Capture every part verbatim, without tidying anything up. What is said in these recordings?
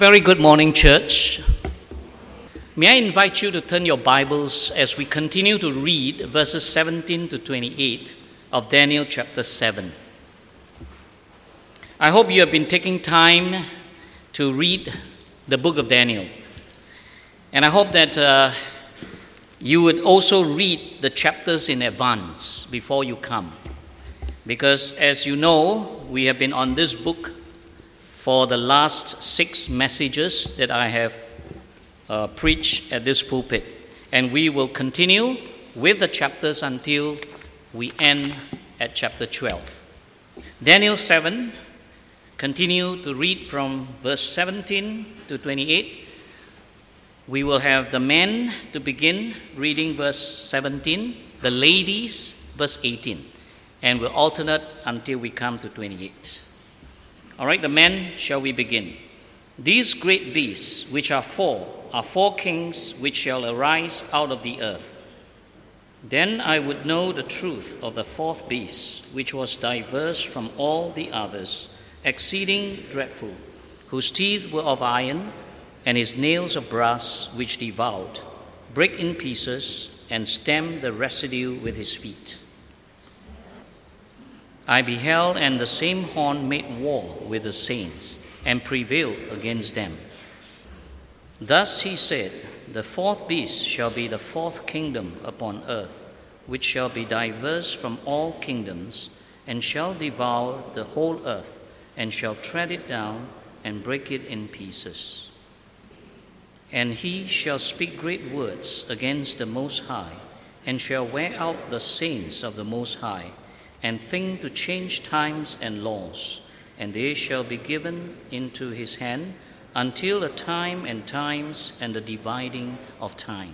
Very good morning, church. May I invite you to turn your Bibles as we continue to read verses seventeen to twenty-eight of Daniel chapter seven. I hope you have been taking time to read the book of Daniel. And I hope that uh, you would also read the chapters in advance before you come. Because as you know, we have been on this book for the last six messages that I have uh, preached at this pulpit. And we will continue with the chapters until we end at chapter twelve. Daniel seven, continue to read from verse seventeen to twenty-eight. We will have the men to begin reading verse seventeen, the ladies verse eighteen, and we'll alternate until we come to twenty-eight. All right, the men, shall we begin? These great beasts, which are four, are four kings which shall arise out of the earth. Then I would know the truth of the fourth beast, which was diverse from all the others, exceeding dreadful, whose teeth were of iron, and his nails of brass, which devoured, break in pieces, and stem the residue with his feet. I beheld, and the same horn made war with the saints, and prevailed against them. Thus he said, the fourth beast shall be the fourth kingdom upon earth, which shall be diverse from all kingdoms, and shall devour the whole earth, and shall tread it down, and break it in pieces. And he shall speak great words against the Most High, and shall wear out the saints of the Most High, and think to change times and laws, and they shall be given into his hand until the time and times and the dividing of time.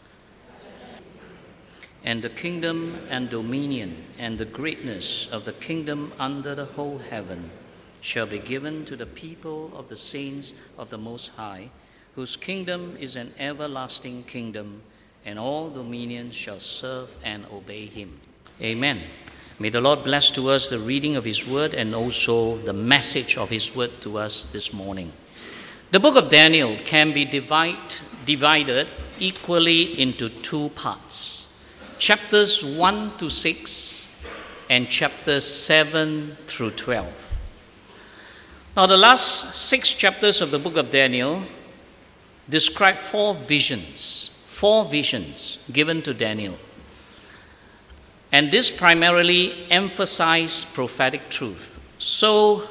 And the kingdom and dominion and the greatness of the kingdom under the whole heaven shall be given to the people of the saints of the Most High, whose kingdom is an everlasting kingdom, and all dominions shall serve and obey him. Amen. May the Lord bless to us the reading of his word and also the message of his word to us this morning. The book of Daniel can be divide, divided equally into two parts. Chapters one to six and chapters seven through twelve. Now the last six chapters of the book of Daniel describe four visions, four visions given to Daniel. And this primarily emphasized prophetic truth. So,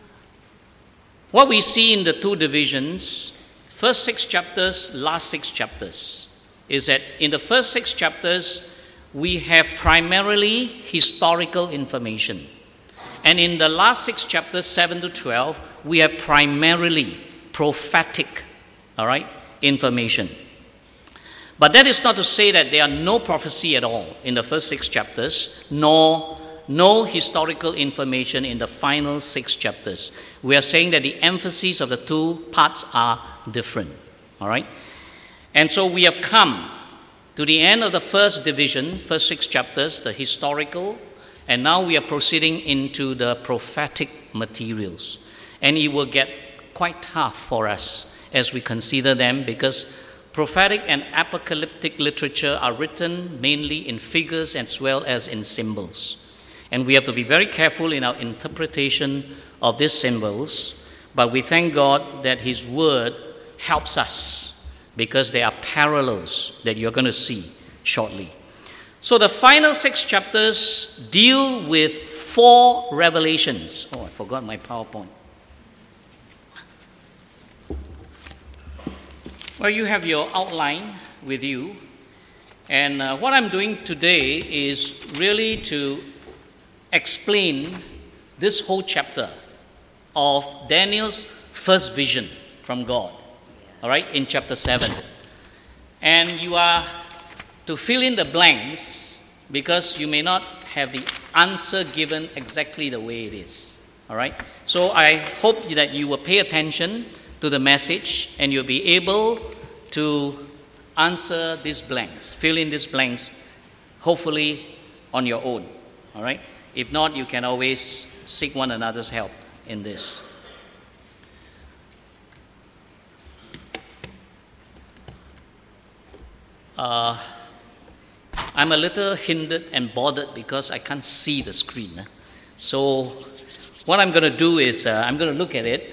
what we see in the two divisions, first six chapters, last six chapters, is that in the first six chapters, we have primarily historical information. And in the last six chapters, seven to twelve, we have primarily prophetic, all right, information. But that is not to say that there are no prophecy at all in the first six chapters, nor no historical information in the final six chapters. We are saying that the emphasis of the two parts are different. All right? And so we have come to the end of the first division, first six chapters, the historical, and now we are proceeding into the prophetic materials. And it will get quite tough for us as we consider them, because prophetic and apocalyptic literature are written mainly in figures as well as in symbols. And we have to be very careful in our interpretation of these symbols, but we thank God that his word helps us because there are parallels that you're going to see shortly. So the final six chapters deal with four revelations. Oh, I forgot my PowerPoint. Well, you have your outline with you, and uh, what I'm doing today is really to explain this whole chapter of Daniel's first vision from God, all right, in chapter seven. And you are to fill in the blanks because you may not have the answer given exactly the way it is, all right? So I hope that you will pay attention to the message, and you'll be able to answer these blanks, fill in these blanks, hopefully on your own, all right? If not, you can always seek one another's help in this. Uh, I'm a little hindered and bothered because I can't see the screen. Eh? So what I'm going to do is uh, I'm going to look at it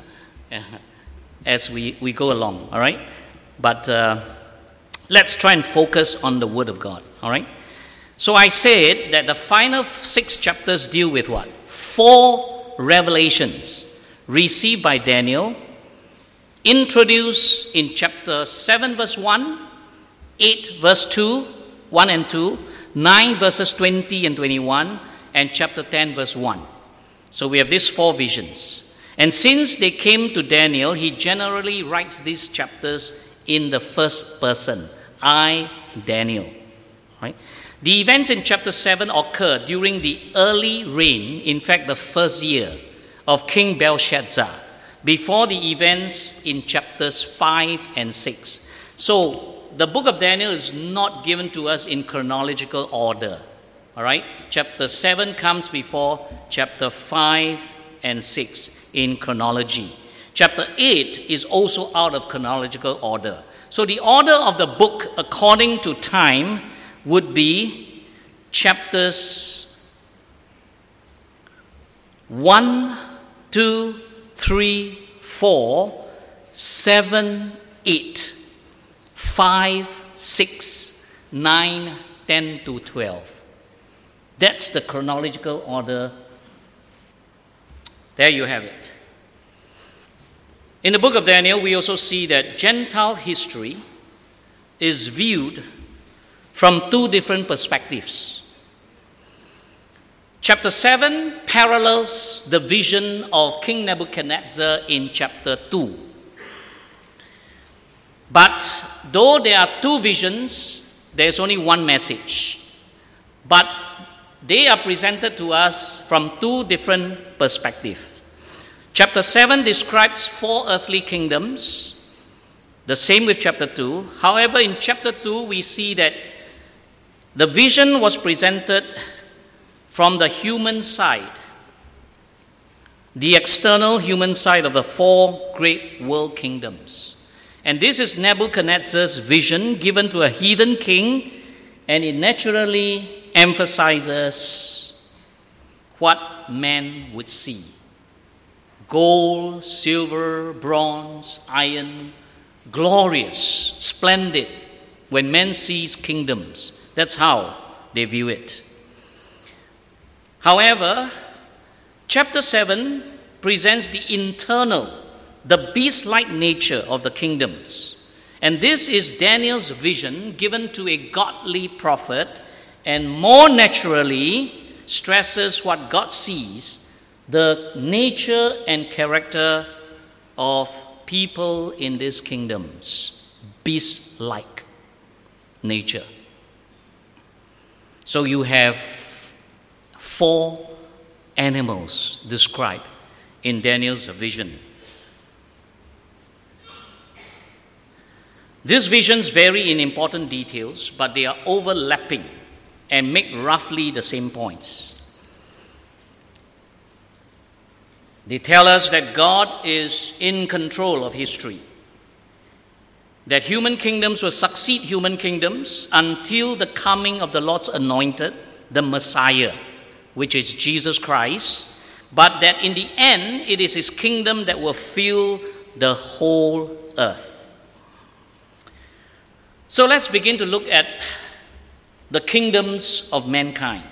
as we, we go along, all right? But uh, let's try and focus on the Word of God, all right? So I said that the final six chapters deal with what? Four revelations received by Daniel, introduced in chapter seven verse one, eight verse two, one and two, nine verses twenty and twenty-one, and chapter ten verse one. So we have these four visions. And since they came to Daniel, he generally writes these chapters in the first person. I, Daniel. Right? The events in chapter seven occurred during the early reign, in fact the first year, of King Belshazzar, before the events in chapters five and six. So the book of Daniel is not given to us in chronological order. All right? Chapter seven comes before chapter five and six in chronology. Chapter eight is also out of chronological order. So the order of the book according to time would be chapters one, two, three, four, seven, eight, five, six, nine, ten to twelve. That's the chronological order. There you have it. In the book of Daniel, we also see that Gentile history is viewed from two different perspectives. Chapter seven parallels the vision of King Nebuchadnezzar in chapter two. But though there are two visions, there is only one message. But they are presented to us from two different perspectives. Chapter seven describes four earthly kingdoms, the same with chapter two. However, in chapter two, we see that the vision was presented from the human side, the external human side of the four great world kingdoms. And this is Nebuchadnezzar's vision given to a heathen king, and it naturally emphasizes what man would see. Gold, silver, bronze, iron, glorious, splendid. When man sees kingdoms, that's how they view it. However, chapter seven presents the internal, the beast-like nature of the kingdoms. And this is Daniel's vision given to a godly prophet, and more naturally stresses what God sees, the nature and character of people in these kingdoms, beast-like nature. So you have four animals described in Daniel's vision. These visions vary in important details, but they are overlapping and make roughly the same points. They tell us that God is in control of history, that human kingdoms will succeed human kingdoms until the coming of the Lord's anointed, the Messiah, which is Jesus Christ, but that in the end, it is his kingdom that will fill the whole earth. So let's begin to look at the kingdoms of mankind.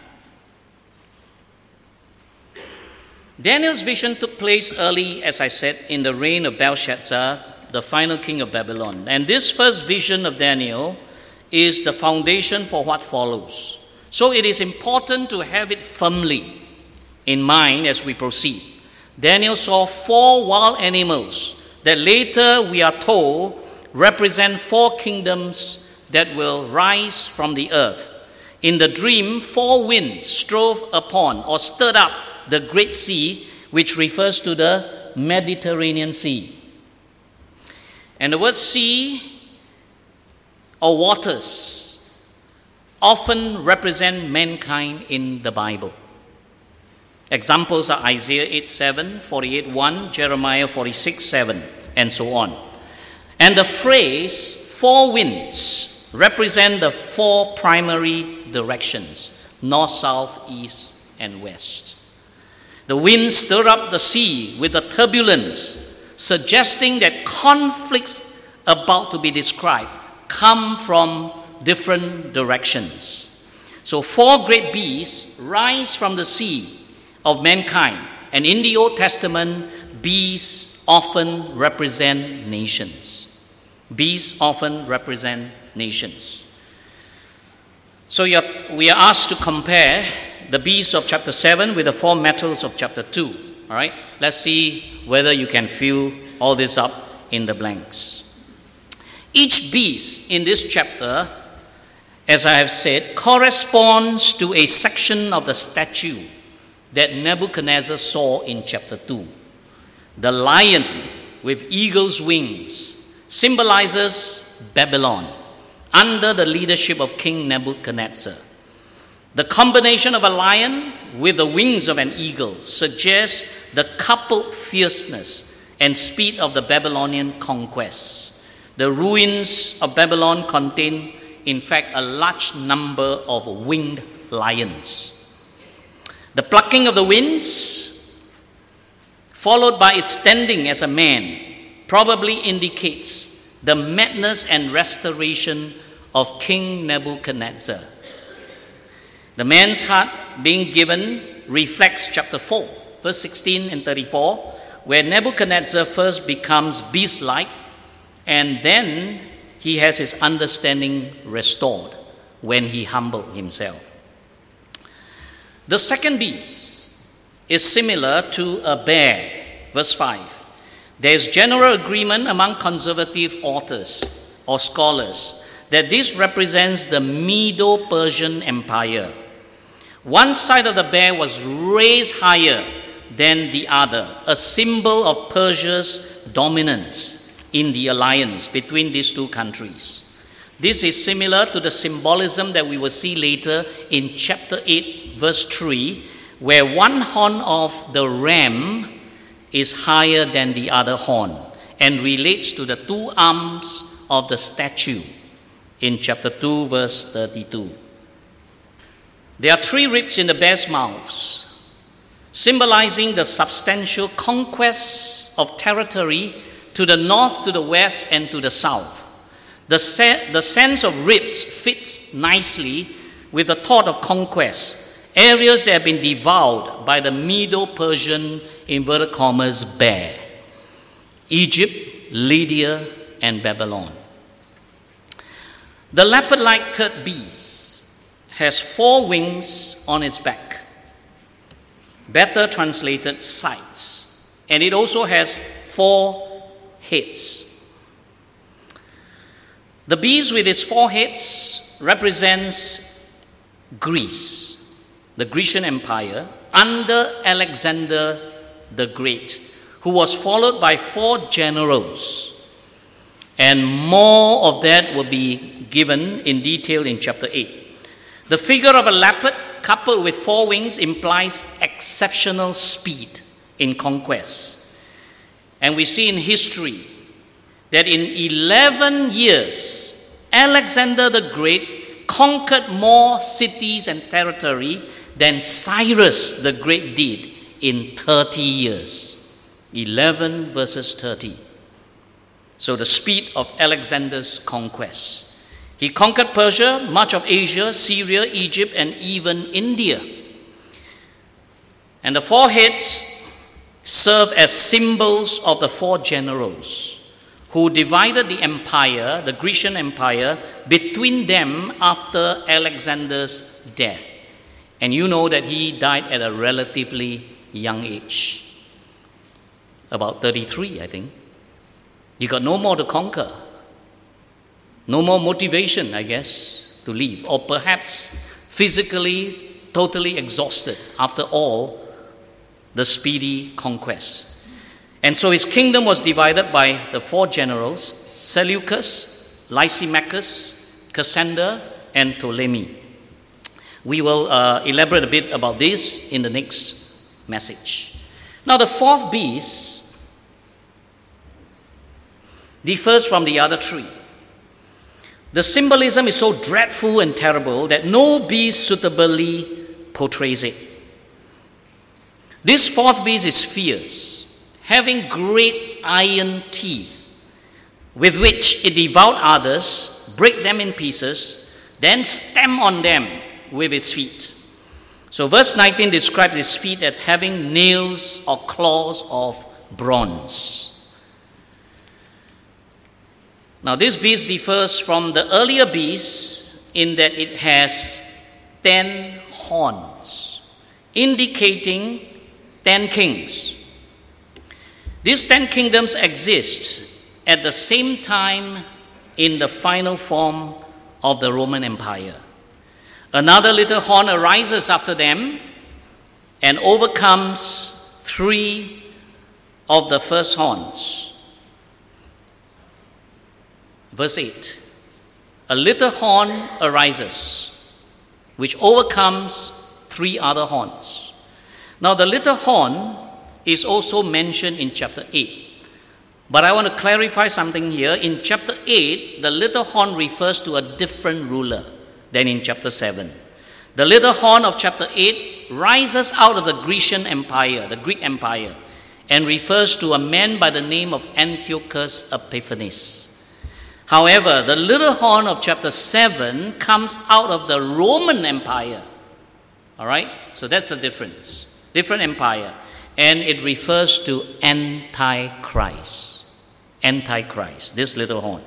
Daniel's vision took place early, as I said, in the reign of Belshazzar, the final king of Babylon. And this first vision of Daniel is the foundation for what follows. So it is important to have it firmly in mind as we proceed. Daniel saw four wild animals that later, we are told, represent four kingdoms that will rise from the earth. In the dream, four winds strove upon or stirred up the Great Sea, which refers to the Mediterranean Sea. And the word sea or waters often represent mankind in the Bible. Examples are Isaiah eight seven, forty-eight one, Jeremiah forty-six seven, and so on. And the phrase four winds represent the four primary directions: north, south, east, and west. The winds stir up the sea with a turbulence, suggesting that conflicts about to be described come from different directions. So four great beasts rise from the sea of mankind, and in the Old Testament, beasts often represent nations. Beasts often represent nations. So you're, we are asked to compare the beasts of chapter seven with the four metals of chapter two. All right, let's see whether you can fill all this up in the blanks. Each beast in this chapter, as I have said, corresponds to a section of the statue that Nebuchadnezzar saw in chapter two. The lion with eagle's wings symbolizes Babylon under the leadership of King Nebuchadnezzar. The combination of a lion with the wings of an eagle suggests the coupled fierceness and speed of the Babylonian conquest. The ruins of Babylon contain, in fact, a large number of winged lions. The plucking of the wings, followed by its standing as a man, probably indicates the madness and restoration of King Nebuchadnezzar. The man's heart being given reflects chapter four, verse sixteen and thirty-four, where Nebuchadnezzar first becomes beast-like, and then he has his understanding restored when he humbled himself. The second beast is similar to a bear, verse five. There is general agreement among conservative authors or scholars that this represents the Medo-Persian Empire. One side of the bear was raised higher than the other, a symbol of Persia's dominance in the alliance between these two countries. This is similar to the symbolism that we will see later in chapter eight, verse three, where one horn of the ram is higher than the other horn and relates to the two arms of the statue in chapter two, verse thirty-two. There are three ribs in the bear's mouths, symbolizing the substantial conquest of territory to the north, to the west, and to the south. The, se- the sense of ribs fits nicely with the thought of conquest, areas that have been devoured by the Medo-Persian, inverted commas, bear: Egypt, Lydia, and Babylon. The leopard-like third beast has four wings on its back, better translated sides, and it also has four heads. The beast with its four heads represents Greece, the Grecian Empire, under Alexander the Great, who was followed by four generals. And more of that will be given in detail in chapter eight. The figure of a leopard coupled with four wings implies exceptional speed in conquest. And we see in history that in eleven years, Alexander the Great conquered more cities and territory than Cyrus the Great did in thirty years. eleven versus thirty. So the speed of Alexander's conquest. He conquered Persia, much of Asia, Syria, Egypt, and even India. And the four heads serve as symbols of the four generals who divided the empire, the Grecian Empire, between them after Alexander's death. And you know that he died at a relatively young age, about thirty-three, I think. He got no more to conquer. No more motivation, I guess, to leave. Or perhaps physically totally exhausted after all the speedy conquest. And so his kingdom was divided by the four generals: Seleucus, Lysimachus, Cassander, and Ptolemy. We will uh, elaborate a bit about this in the next message. Now, the fourth beast differs from the other three. The symbolism is so dreadful and terrible that no beast suitably portrays it. This fourth beast is fierce, having great iron teeth, with which it devoured others, break them in pieces, then stamp on them with its feet. So verse nineteen describes its feet as having nails or claws of bronze. Now this beast differs from the earlier beasts in that it has ten horns, indicating ten kings. These ten kingdoms exist at the same time in the final form of the Roman Empire. Another little horn arises after them and overcomes three of the first horns. Verse eight, a little horn arises, which overcomes three other horns. Now the little horn is also mentioned in chapter eight. But I want to clarify something here. In chapter eight, the little horn refers to a different ruler than in chapter seven. The little horn of chapter eight rises out of the Grecian Empire, the Greek Empire, and refers to a man by the name of Antiochus Epiphanes. However, the little horn of chapter seven comes out of the Roman Empire. All right? So that's the difference. Different empire. And it refers to Antichrist. Antichrist, this little horn.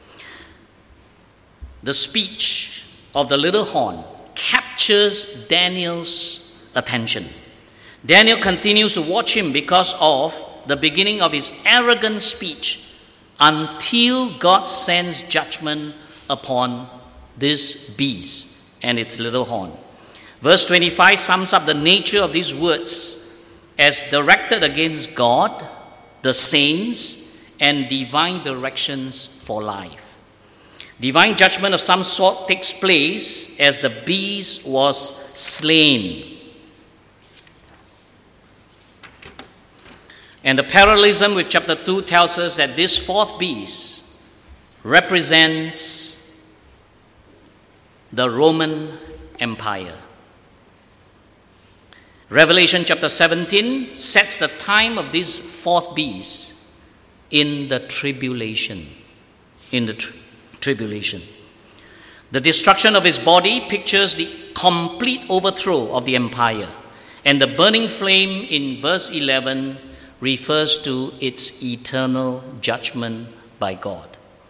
The speech of the little horn captures Daniel's attention. Daniel continues to watch him because of the beginning of his arrogant speech until God sends judgment upon this beast and its little horn. Verse twenty-five sums up the nature of these words as directed against God, the saints, and divine directions for life. Divine judgment of some sort takes place as the beast was slain. And the parallelism with chapter two tells us that this fourth beast represents the Roman Empire. Revelation chapter seventeen sets the time of this fourth beast in the tribulation. In the tri- tribulation. The destruction of his body pictures the complete overthrow of the empire. And the burning flame in verse eleven refers to its eternal judgment by God.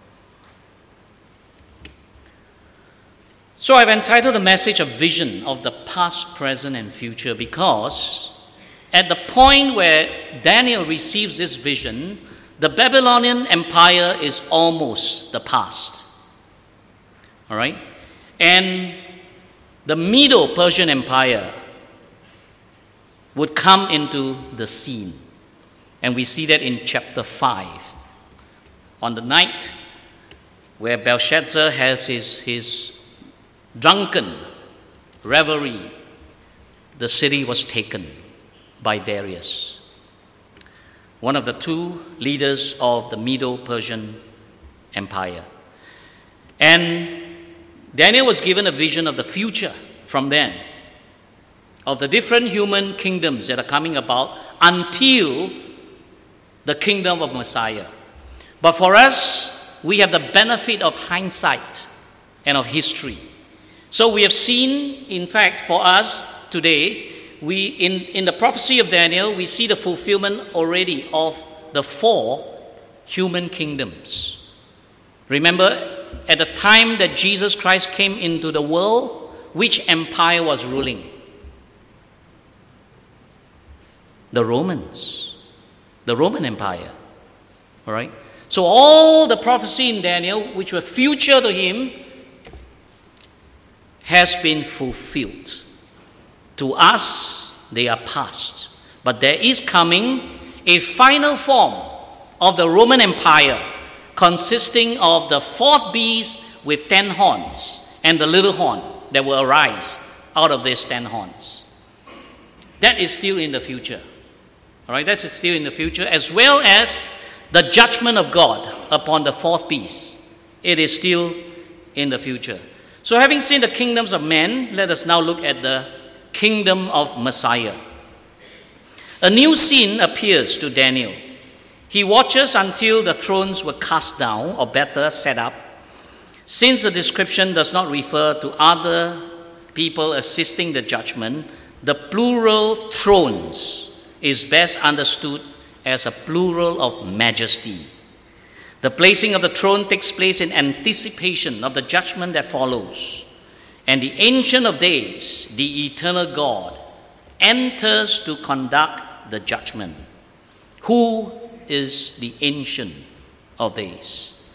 So I've entitled the message a vision of the past, present, and future because at the point where Daniel receives this vision, the Babylonian Empire is almost the past. All right? And the Medo-Persian Empire would come into the scene. And we see that in chapter five. On the night where Belshazzar has his, his drunken revelry, the city was taken by Darius, one of the two leaders of the Medo-Persian Empire. And Daniel was given a vision of the future from then, of the different human kingdoms that are coming about until the kingdom of Messiah. But for us, we have the benefit of hindsight and of history. So we have seen, in fact, for us today, we in, in the prophecy of Daniel, we see the fulfillment already of the four human kingdoms. Remember, at the time that Jesus Christ came into the world, which empire was ruling? The Romans. The Roman Empire. All right? So all the prophecy in Daniel, which were future to him, has been fulfilled. To us, they are past. But there is coming a final form of the Roman Empire consisting of the fourth beast with ten horns and the little horn that will arise out of these ten horns. That is still in the future. All right, that's still in the future, as well as the judgment of God upon the fourth beast. It is still in the future. So having seen the kingdoms of men, let us now look at the kingdom of Messiah. A new scene appears to Daniel. He watches until the thrones were cast down, or better, set up. Since the description does not refer to other people assisting the judgment, the plural thrones is best understood as a plural of majesty. The placing of the throne takes place in anticipation of the judgment that follows. And the Ancient of Days, the eternal God, enters to conduct the judgment. Who is the Ancient of Days?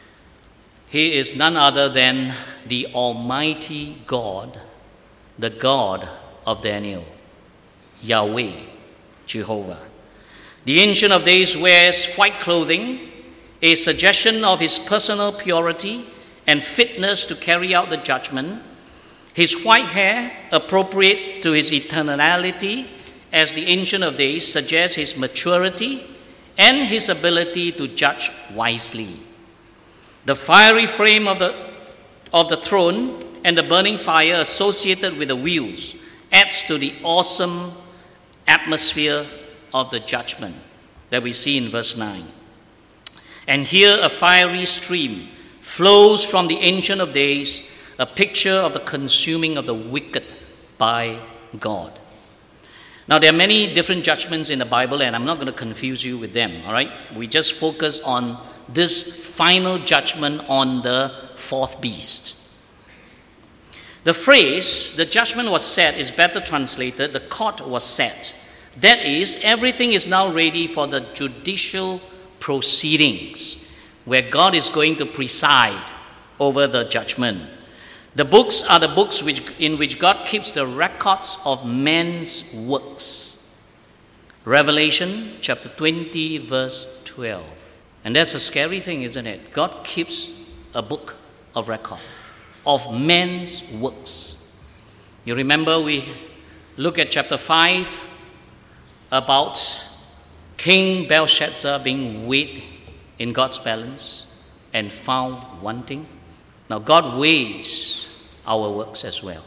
He is none other than the Almighty God, the God of Daniel, Yahweh, Jehovah. The Ancient of Days wears white clothing, a suggestion of his personal purity and fitness to carry out the judgment. His white hair, appropriate to his eternality as the Ancient of Days, suggests his maturity and his ability to judge wisely. The fiery frame of the, of the throne and the burning fire associated with the wheels adds to the awesome atmosphere of the judgment that we see in verse nine. And here a fiery stream flows from the Ancient of Days, a picture of the consuming of the wicked by God. Now, there are many different judgments in the Bible, and I'm not going to confuse you with them, all right? We just focus on this final judgment on the fourth beast. The phrase, the judgment was set, is better translated, the court was set. That is, everything is now ready for the judicial proceedings, where God is going to preside over the judgment. The books are the books which, in which God keeps the records of men's works. Revelation chapter twenty, verse twelve. And that's a scary thing, isn't it? God keeps a book of record of men's works. You remember we look at chapter five about King Belshazzar being weighed in God's balance and found wanting. Now God weighs our works as well.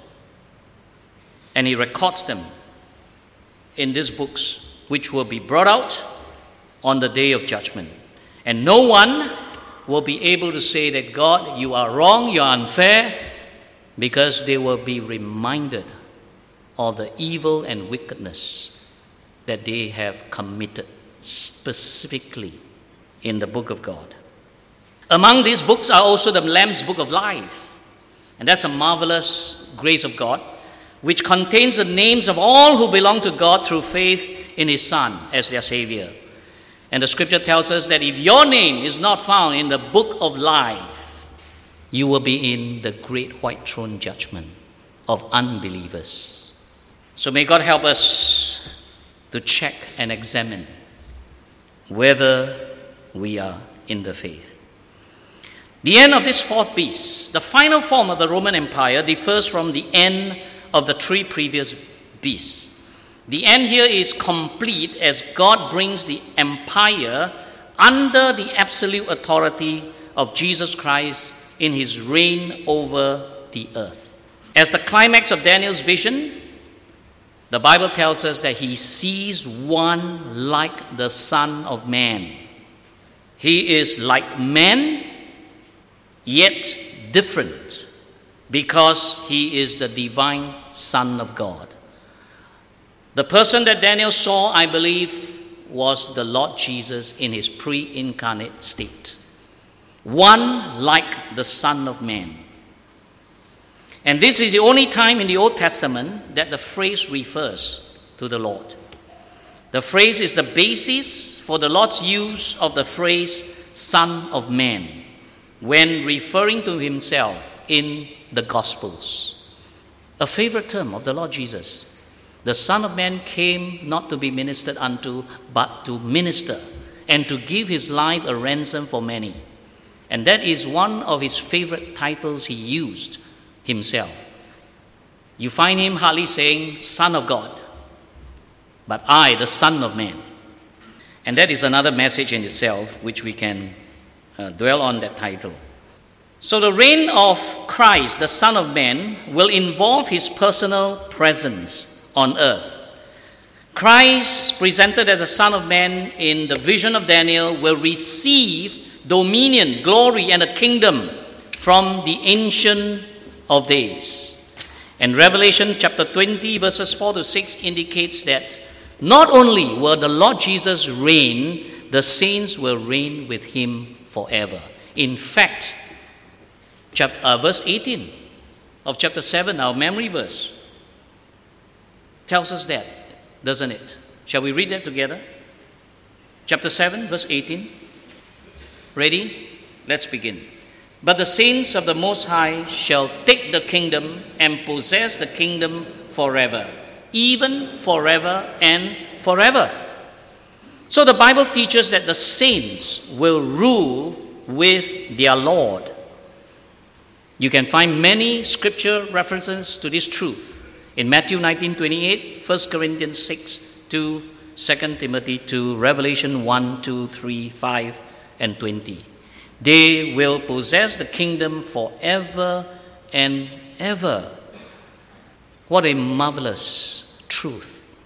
And he records them in these books, which will be brought out on the day of judgment. And no one will be able to say that, God, you are wrong, you are unfair, because they will be reminded of the evil and wickedness that they have committed specifically in the book of God. Among these books are also the Lamb's Book of Life. And that's a marvelous grace of God, which contains the names of all who belong to God through faith in His Son as their Savior. And the scripture tells us that if your name is not found in the book of life, you will be in the great white throne judgment of unbelievers. So may God help us to check and examine whether we are in the faith. The end of this fourth beast, the final form of the Roman Empire, differs from the end of the three previous beasts. The end here is complete as God brings the empire under the absolute authority of Jesus Christ in his reign over the earth. As the climax of Daniel's vision, the Bible tells us that he sees one like the Son of Man. He is like man, yet different, because he is the divine Son of God. The person that Daniel saw, I believe, was the Lord Jesus in his pre-incarnate state. One like the Son of Man. And this is the only time in the Old Testament that the phrase refers to the Lord. The phrase is the basis for the Lord's use of the phrase Son of Man when referring to himself in the Gospels. A favorite term of the Lord Jesus. The Son of Man came not to be ministered unto, but to minister and to give his life a ransom for many. And that is one of his favorite titles he used himself. You find him hardly saying, Son of God, but I, the Son of Man. And that is another message in itself, which we can uh, dwell on that title. So the reign of Christ, the Son of Man, will involve his personal presence on earth. Christ, presented as a Son of Man in the vision of Daniel, will receive dominion, glory, and a kingdom from the Ancient of Days. And Revelation chapter twenty, verses four to six indicates that not only will the Lord Jesus reign, the saints will reign with him forever. In fact, chapter, uh, verse eighteen of chapter seven, our memory verse, tells us that, doesn't it? Shall we read that together? Chapter seven, verse eighteen. Ready? Let's begin. But the saints of the Most High shall take the kingdom and possess the kingdom forever, even forever and forever. So the Bible teaches that the saints will rule with their Lord. You can find many scripture references to this truth in Matthew nineteen twenty-eight, First Corinthians six two, Second Timothy two, Revelation one, two, three, five, and twenty. They will possess the kingdom forever and ever. What a marvelous truth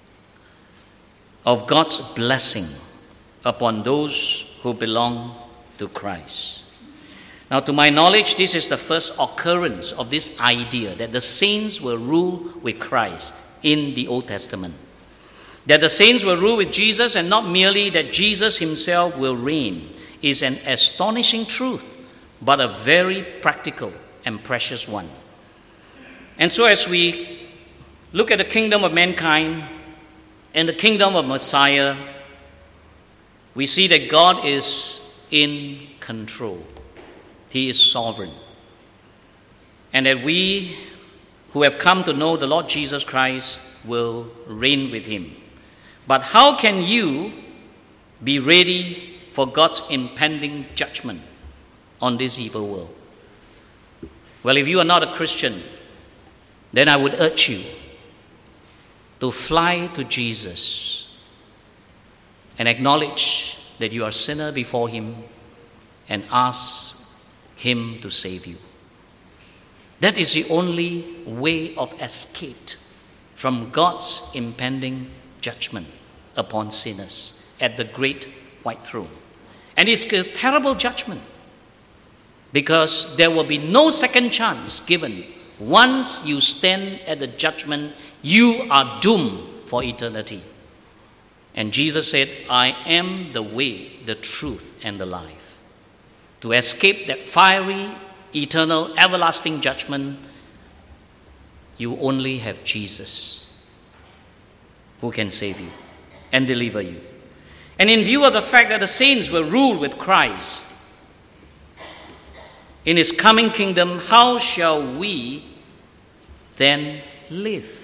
of God's blessing upon those who belong to Christ. Now, to my knowledge, this is the first occurrence of this idea that the saints will rule with Christ in the Old Testament. That the saints will rule with Jesus and not merely that Jesus himself will reign is an astonishing truth, but a very practical and precious one. And so as we look at the kingdom of mankind and the kingdom of Messiah, we see that God is in control. He is sovereign. And that we who have come to know the Lord Jesus Christ will reign with him. But how can you be ready for God's impending judgment on this evil world? Well, if you are not a Christian, then I would urge you to fly to Jesus and acknowledge that you are a sinner before him and ask him to save you. That is the only way of escape from God's impending judgment upon sinners at the great white throne. And it's a terrible judgment because there will be no second chance given. Once you stand at the judgment, you are doomed for eternity. And Jesus said, I am the way, the truth, and the life. To escape that fiery, eternal, everlasting judgment, you only have Jesus who can save you and deliver you. And in view of the fact that the saints will rule with Christ in his coming kingdom, how shall we then live?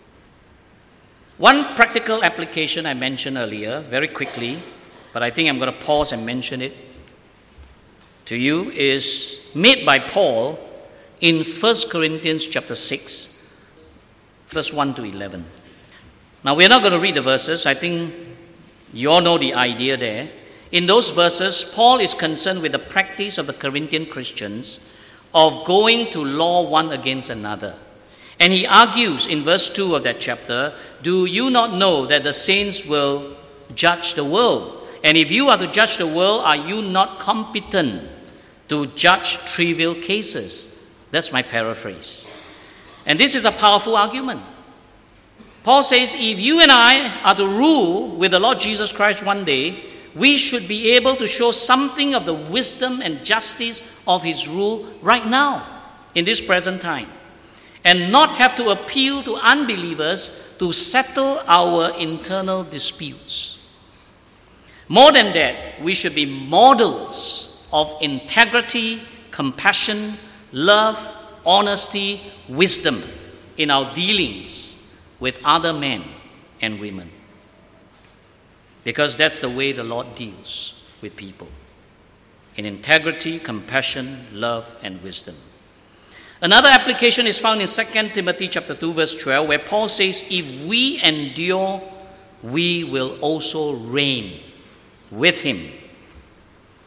One practical application I mentioned earlier, very quickly, but I think I'm going to pause and mention it to you, is made by Paul in First Corinthians chapter six, verse one to eleven. Now, we're not going to read the verses. I think you all know the idea there. In those verses, Paul is concerned with the practice of the Corinthian Christians of going to law one against another. And he argues in verse two of that chapter, do you not know that the saints will judge the world? And if you are to judge the world, are you not competent to judge trivial cases? That's my paraphrase. And this is a powerful argument. Paul says, if you and I are to rule with the Lord Jesus Christ one day, we should be able to show something of the wisdom and justice of his rule right now, in this present time, and not have to appeal to unbelievers to settle our internal disputes. More than that, we should be models of integrity, compassion, love, honesty, wisdom in our dealings with other men and women. Because that's the way the Lord deals with people. In integrity, compassion, love, and wisdom. Another application is found in Second Timothy chapter two, verse twelve, where Paul says, if we endure, we will also reign with him.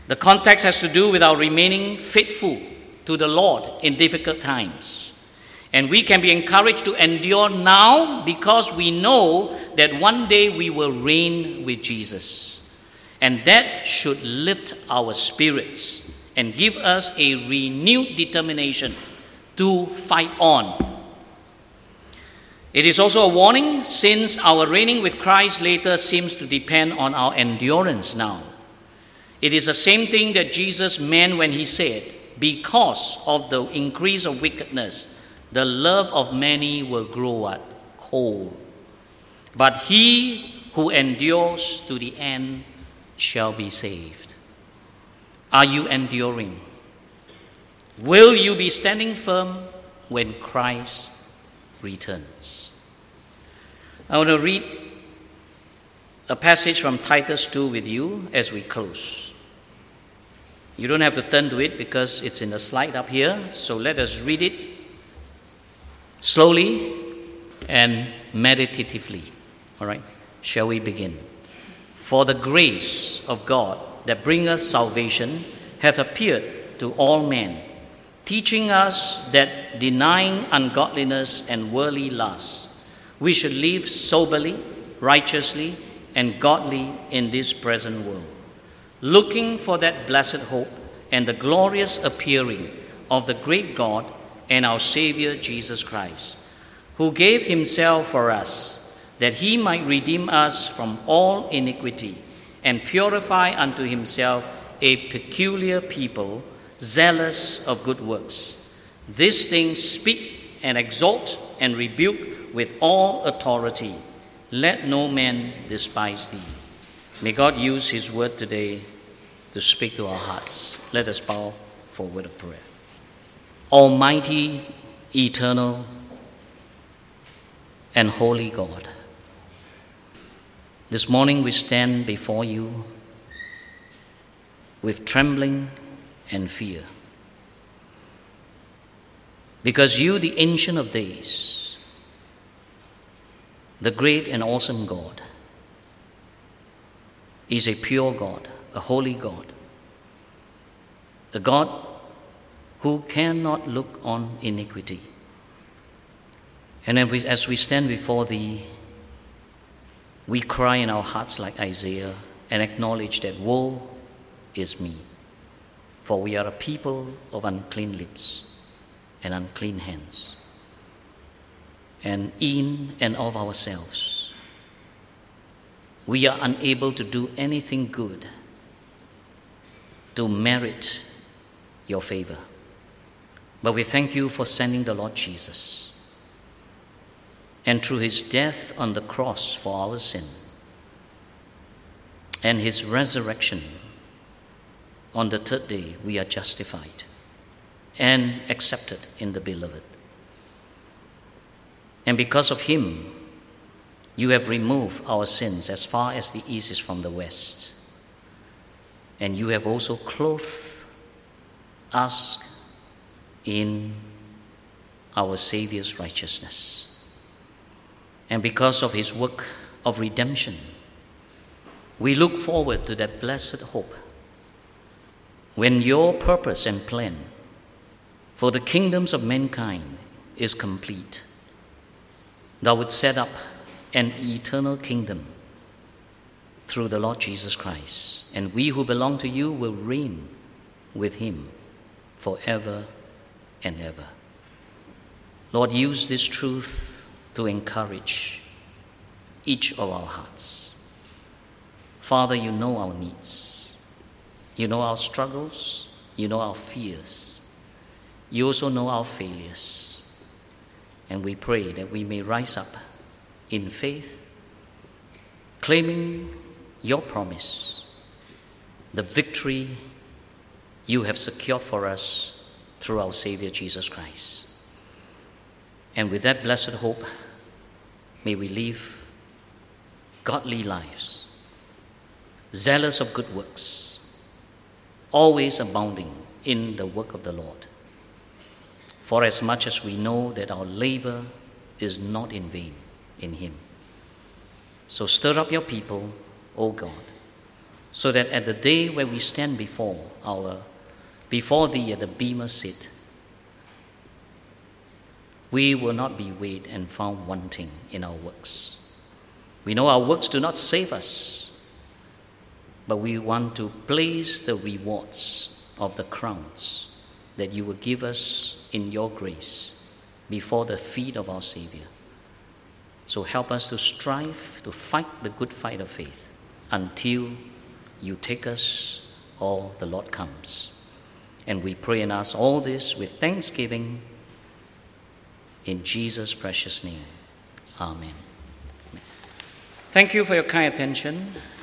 The context has to do with our remaining faithful to the Lord in difficult times. And we can be encouraged to endure now because we know that one day we will reign with Jesus. And that should lift our spirits and give us a renewed determination to fight on. It is also a warning, since our reigning with Christ later seems to depend on our endurance now. It is the same thing that Jesus meant when he said, because of the increase of wickedness, the love of many will grow what? Cold. But he who endures to the end shall be saved. Are you enduring? Will you be standing firm when Christ returns? I want to read a passage from Titus two with you as we close. You don't have to turn to it because it's in the slide up here. So let us read it slowly and meditatively. All right, shall we begin? For the grace of God that bringeth salvation hath appeared to all men, teaching us that denying ungodliness and worldly lusts, we should live soberly, righteously, and godly in this present world, looking for that blessed hope and the glorious appearing of the great God and our Savior Jesus Christ, who gave himself for us, that he might redeem us from all iniquity and purify unto himself a peculiar people, zealous of good works. These things speak and exhort and rebuke with all authority. Let no man despise thee. May God use his word today to speak to our hearts. Let us bow for a word of prayer. Almighty, eternal, and holy God, this morning we stand before you with trembling and fear, because you, the Ancient of Days, the great and awesome God, is a pure God, a holy God, a God who cannot look on iniquity. And as we stand before thee, we cry in our hearts like Isaiah and acknowledge that woe is me, for we are a people of unclean lips and unclean hands. And in and of ourselves, we are unable to do anything good to merit your favor. But we thank you for sending the Lord Jesus, and through his death on the cross for our sin and his resurrection on the third day, we are justified and accepted in the beloved. And because of him, you have removed our sins as far as the east is from the west. And you have also clothed us in our Savior's righteousness. And because of his work of redemption, we look forward to that blessed hope when your purpose and plan for the kingdoms of mankind is complete. Thou would set up an eternal kingdom through the Lord Jesus Christ, and we who belong to you will reign with him forever and ever. Lord, use this truth to encourage each of our hearts. Father, you know our needs. You know our struggles. You know our fears. You also know our failures. And we pray that we may rise up in faith, claiming your promise, the victory you have secured for us through our Savior Jesus Christ. And with that blessed hope, may we live godly lives, zealous of good works, always abounding in the work of the Lord. For as much as we know that our labor is not in vain in him. So stir up your people, O God, so that at the day where we stand before our before thee at the bema seat, we will not be weighed and found wanting in our works. We know our works do not save us, but we want to place the rewards of the crowns that you will give us in your grace before the feet of our Savior. So help us to strive to fight the good fight of faith until you take us or the Lord comes. And we pray and ask all this with thanksgiving in Jesus' precious name. Amen. Thank you for your kind attention.